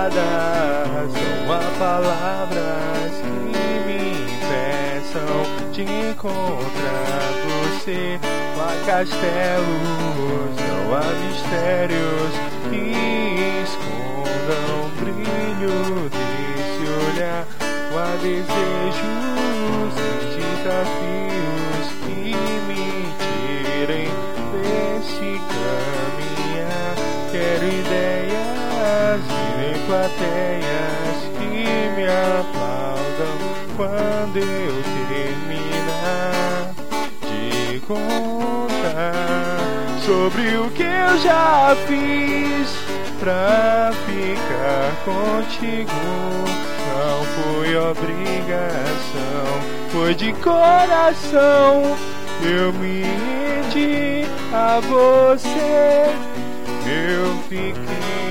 nada, são as palavras que me impeçam de encontrar você. Não há castelos, não há mistérios que escondam o brilho desse olhar. Não há desejos e desafios que me tirem desse caminhar. Quero ideias e nem plateias que me aplaudam quando eu terminar de contar sobre o que eu já fiz pra ficar contigo. Não foi obrigação, foi de coração. Eu me rendi a você, eu fiquei